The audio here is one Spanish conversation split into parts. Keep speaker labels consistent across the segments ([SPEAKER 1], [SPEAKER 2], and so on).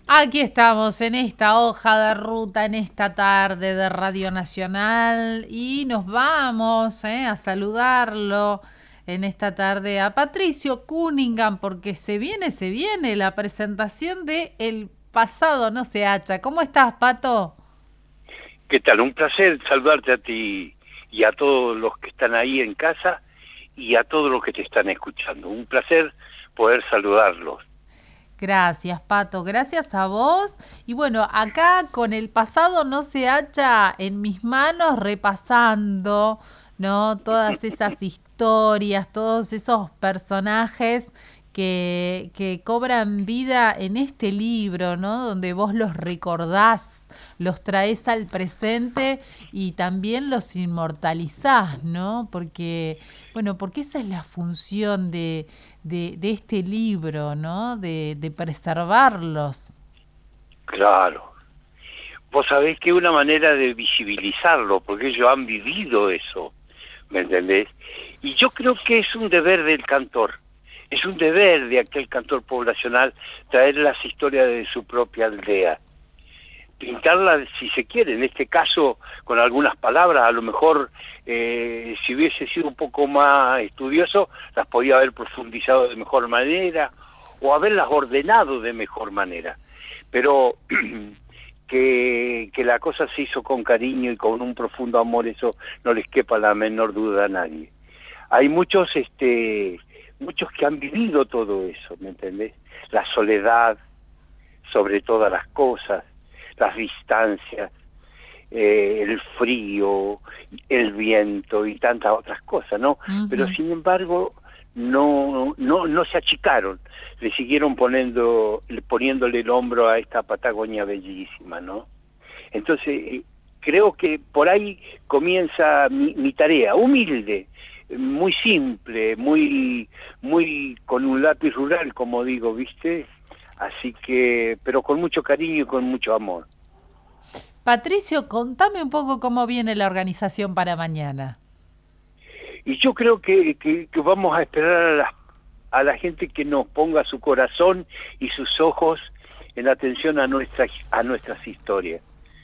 [SPEAKER 1] Aquí estamos en esta hoja de ruta, en esta tarde de Radio Nacional y nos vamos a saludarlo en esta tarde a Patricio Cunningham porque se viene la presentación de El pasado no se hacha. ¿Cómo estás, Pato?
[SPEAKER 2] ¿Qué tal? Un placer saludarte a ti y a todos los que están ahí en casa y a todos los que te están escuchando. Un placer poder saludarlos.
[SPEAKER 1] Gracias, Pato, gracias a vos. Y bueno, acá con El pasado no se hacha en mis manos repasando, ¿no? Todas esas historias, todos esos personajes que cobran vida en este libro, ¿no? Donde vos los recordás, los traés al presente y también los inmortalizás, ¿no? Porque esa es la función de este libro, ¿no? De preservarlos.
[SPEAKER 2] Claro. Vos sabés que es una manera de visibilizarlo, porque ellos han vivido eso, ¿me entendés? Y yo creo que es un deber del cantor, es un deber de aquel cantor poblacional traer las historias de su propia aldea. Pintarla, si se quiere, en este caso con algunas palabras, a lo mejor si hubiese sido un poco más estudioso, las podía haber profundizado de mejor manera o haberlas ordenado de mejor manera. Pero que la cosa se hizo con cariño y con un profundo amor, eso no les quepa la menor duda a nadie. Hay muchos que han vivido todo eso, ¿me entendés? La soledad sobre todas las cosas, las distancias, el frío, el viento y tantas otras cosas, ¿no? Uh-huh. Pero sin embargo no se achicaron, le siguieron poniéndole el hombro a esta Patagonia bellísima, ¿no? Entonces creo que por ahí comienza mi tarea, humilde, muy simple, muy con un lápiz rural, como digo, ¿viste? Así que, pero con mucho cariño y con mucho amor.
[SPEAKER 1] Patricio, contame un poco cómo viene la organización para mañana.
[SPEAKER 2] Y yo creo que vamos a esperar a la gente que nos ponga su corazón y sus ojos en atención a nuestras historias.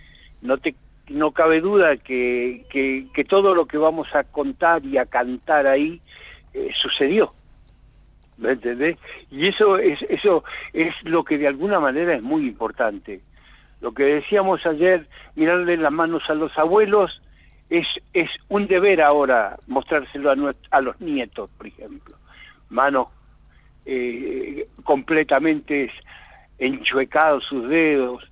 [SPEAKER 2] No cabe duda que todo lo que vamos a contar y a cantar ahí sucedió. ¿Me entendés? Y eso es lo que de alguna manera es muy importante. Lo que decíamos ayer, mirarle las manos a los abuelos, es un deber ahora mostrárselo a los nietos, por ejemplo. Manos completamente enchuecados sus dedos,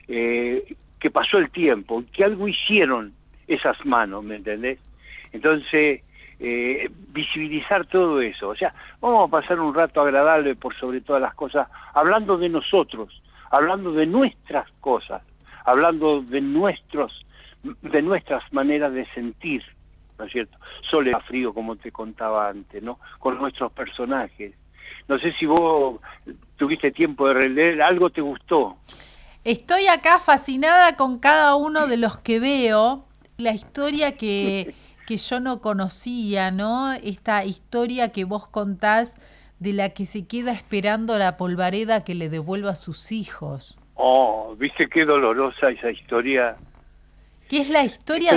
[SPEAKER 2] que pasó el tiempo, que algo hicieron esas manos, ¿me entendés? Entonces, visibilizar todo eso. O sea, vamos a pasar un rato agradable por sobre todas las cosas, hablando de nosotros, hablando de nuestras cosas, hablando de nuestras maneras de sentir, ¿no es cierto? Soledad, frío, como te contaba antes, ¿no? Con nuestros personajes. No sé si vos tuviste tiempo de releer, ¿algo te gustó?
[SPEAKER 1] Estoy acá fascinada con cada uno de los que veo, la historia que yo no conocía, ¿no? Esta historia que vos contás de la que se queda esperando la polvareda que le devuelva a sus hijos.
[SPEAKER 2] Oh, ¿viste qué dolorosa esa historia?
[SPEAKER 1] Que es la historia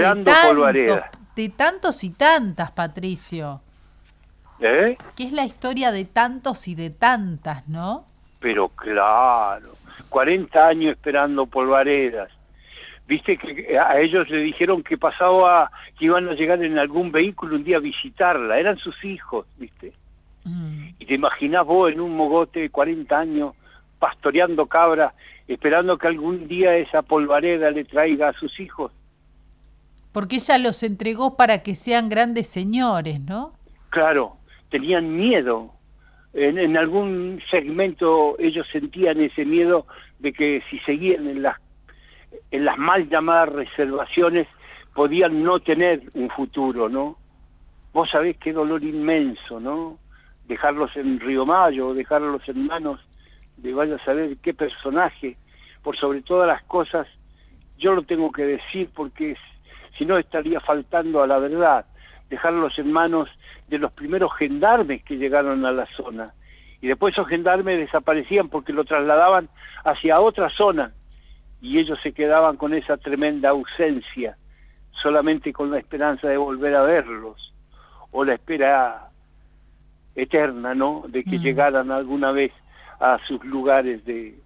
[SPEAKER 1] de tantos y tantas, Patricio.
[SPEAKER 2] ¿Eh?
[SPEAKER 1] Que es la historia de tantos y de tantas, ¿no?
[SPEAKER 2] Pero claro, 40 años esperando polvaredas. Viste que a ellos le dijeron que que iban a llegar en algún vehículo un día a visitarla, eran sus hijos, ¿viste? Y te imaginás vos en un mogote de 40 años pastoreando cabras, esperando que algún día esa polvareda le traiga a sus hijos.
[SPEAKER 1] Porque ella los entregó para que sean grandes señores, ¿no?
[SPEAKER 2] Claro, tenían miedo. En algún segmento ellos sentían ese miedo de que si seguían en las mal llamadas reservaciones podían no tener un futuro, ¿no? Vos sabés qué dolor inmenso, ¿no? Dejarlos en Río Mayo, dejarlos en manos de vaya a saber qué personaje, por sobre todas las cosas, yo lo tengo que decir porque si no estaría faltando a la verdad, dejarlos en manos de los primeros gendarmes que llegaron a la zona Y después esos gendarmes desaparecían porque lo trasladaban hacia otra zona y ellos se quedaban con esa tremenda ausencia, solamente con la esperanza de volver a verlos, o la espera eterna, ¿no?, de que llegaran alguna vez a sus lugares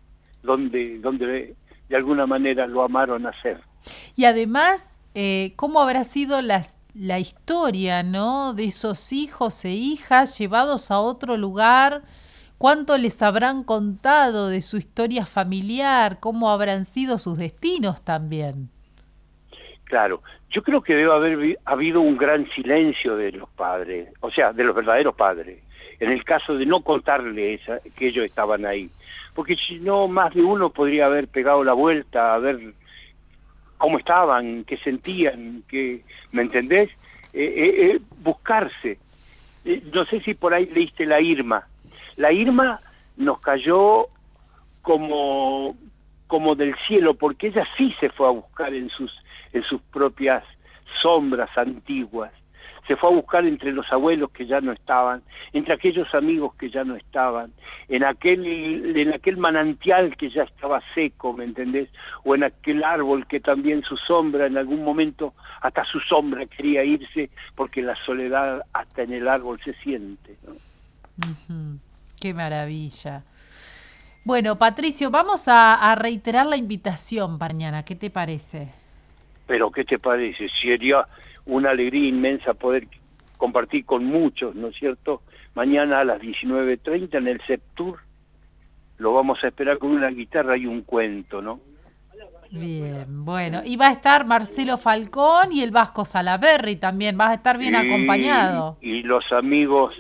[SPEAKER 2] donde de alguna manera lo amaron hacer.
[SPEAKER 1] Y además, ¿cómo habrá sido la historia, ¿no?, de esos hijos e hijas llevados a otro lugar? ¿Cuánto les habrán contado de su historia familiar? ¿Cómo habrán sido sus destinos también?
[SPEAKER 2] Claro, yo creo que debe haber habido un gran silencio de los padres, o sea, de los verdaderos padres, en el caso de no contarle que ellos estaban ahí. Porque si no, más de uno podría haber pegado la vuelta a ver cómo estaban, qué sentían, ¿me entendés? Buscarse. No sé si por ahí leíste La Irma. La Irma nos cayó como del cielo, porque ella sí se fue a buscar en sus propias sombras antiguas. Se fue a buscar entre los abuelos que ya no estaban, entre aquellos amigos que ya no estaban, en aquel manantial que ya estaba seco, ¿me entendés? O en aquel árbol que también su sombra, en algún momento, hasta su sombra quería irse, porque la soledad hasta en el árbol se siente, ¿no?
[SPEAKER 1] Uh-huh. ¡Qué maravilla! Bueno, Patricio, vamos a reiterar la invitación mañana. ¿Qué te parece?
[SPEAKER 2] Pero, ¿qué te parece? Sería una alegría inmensa poder compartir con muchos, ¿no es cierto? Mañana a las 19:30 en el Septur lo vamos a esperar con una guitarra y un cuento, ¿no?
[SPEAKER 1] Bien, bueno. Y va a estar Marcelo Falcón y el Vasco Salaberry también. Vas a estar bien acompañado.
[SPEAKER 2] Y los amigos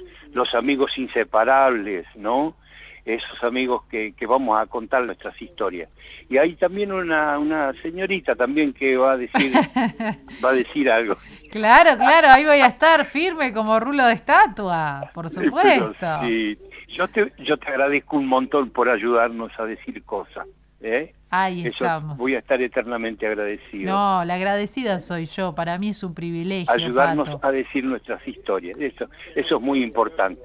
[SPEAKER 2] inseparables, ¿no? Esos amigos que vamos a contar nuestras historias. Y hay también una señorita también que va a decir algo.
[SPEAKER 1] Claro, ahí voy a estar firme como rulo de estatua, por supuesto.
[SPEAKER 2] Pero, sí, yo te agradezco un montón por ayudarnos a decir cosas, ¿eh?
[SPEAKER 1] Ahí estamos.
[SPEAKER 2] Voy a estar eternamente agradecido.
[SPEAKER 1] No, la agradecida soy yo, para mí es un privilegio,
[SPEAKER 2] ayudarnos
[SPEAKER 1] Pato.
[SPEAKER 2] a decir nuestras historias, eso es muy importante.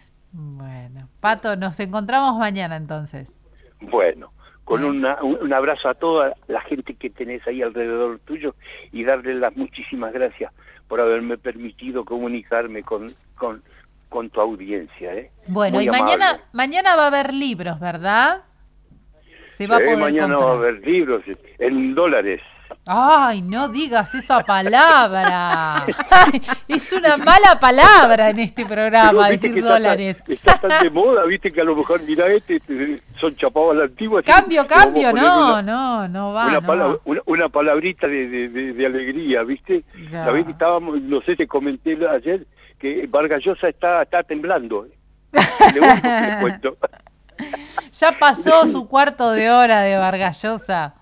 [SPEAKER 1] Bueno, Pato, nos encontramos mañana entonces.
[SPEAKER 2] Bueno, con un abrazo a toda la gente que tenés ahí alrededor tuyo y darle las muchísimas gracias por haberme permitido comunicarme con tu audiencia, ¿eh?
[SPEAKER 1] Bueno,
[SPEAKER 2] muy
[SPEAKER 1] y mañana va a haber libros, ¿verdad? Se va a poder
[SPEAKER 2] mañana
[SPEAKER 1] comprar.
[SPEAKER 2] va a haber libros en dólares.
[SPEAKER 1] Ay, no digas esa palabra. Ay, es una mala palabra en este programa, decir dólares.
[SPEAKER 2] Está tan de moda, viste que a lo mejor, mirá, son chapados a la antigua.
[SPEAKER 1] Cambio, no va.
[SPEAKER 2] Una palabrita de alegría, viste.
[SPEAKER 1] Ya.
[SPEAKER 2] La vez que estábamos, no sé, te comenté ayer, que Vargas Llosa está temblando. Le cuento.
[SPEAKER 1] Ya pasó su cuarto de hora de Vargas Llosa.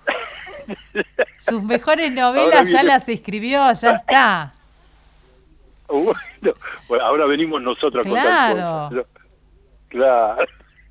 [SPEAKER 1] Sus mejores novelas ya las escribió, ya está.
[SPEAKER 2] Bueno, ahora venimos nosotros a contar cosas, ¿no? Claro.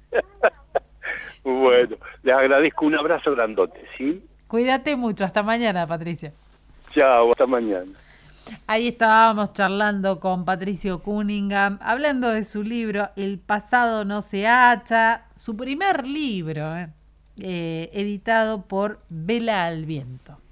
[SPEAKER 2] Bueno, les agradezco, un abrazo grandote, ¿sí?
[SPEAKER 1] Cuídate mucho, hasta mañana, Patricio.
[SPEAKER 2] Chao, hasta mañana.
[SPEAKER 1] Ahí estábamos charlando con Patricio Cunningham, hablando de su libro El pasado no se hacha, su primer libro, editado por Vela al Viento.